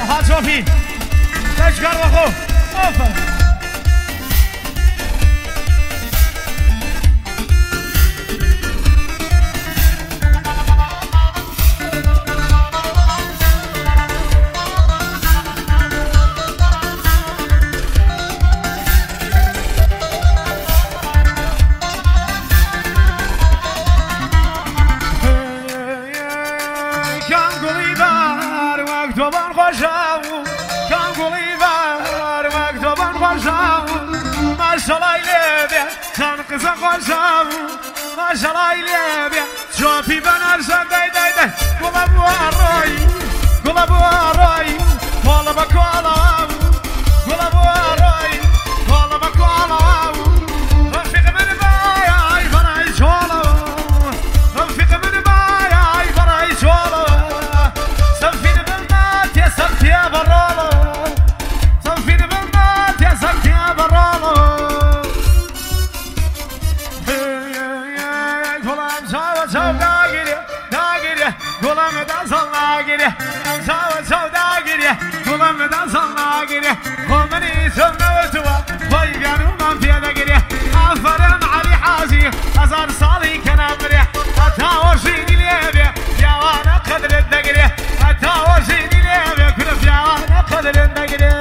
ها جوفی تشکر بخو آفر قصة خوشام ما شاء الله يليبي شوفي بنرشد داي داي داي قول ابو الراي قول ابو الراي قول بكولا قول ابو الراي قول بكولا رفيق من باي فراي شولا رفيق من باي فراي شولا سفين بالمات يا سفت يا برالا سفين بالمات يا سفت يا برالا Kulağımı da salla geri, sağ da geri, kulağımı da salla geri, kolunu sönme ötüva, vay yanımdan piyada geri, aferin Ali Hazi, azar sali kenamri, hatta o şeyini levi, yavana kadrinde geri, hatta o şeyini levi, kulüp yavana kadrinde geri.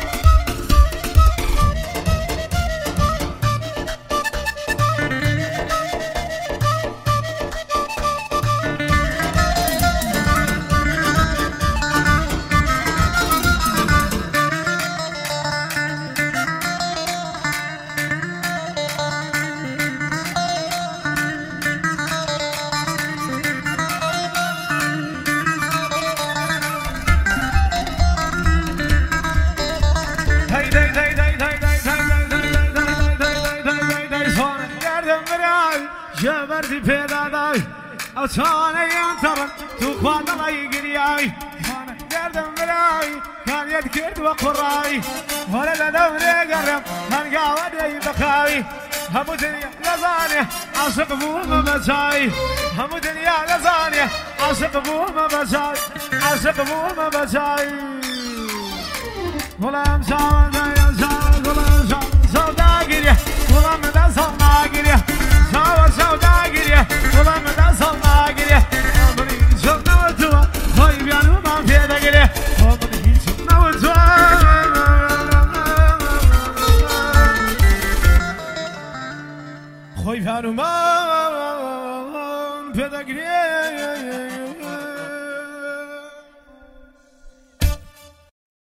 جبرتي في داي أصاني ينتظر تقوى الله يقرياي أنا قردم براي كان يذكر وقراي ولا دوري قرب من قاعد يبقاي هم دنيا لزاني عاشق بوم بجاي هم دنيا لزاني عاشق بوم بجاي عاشق بوم بجاي ولا مساوي يا زال ولا مساوي سوداقية ولا مدى سوداقية سودا giriyor, kulağımdan salla giriyor. Onu hiç unutma, koy bir yanıma fiyata giriyor. Onu hiç unutma. Koy bir yanıma fiyata giriyor.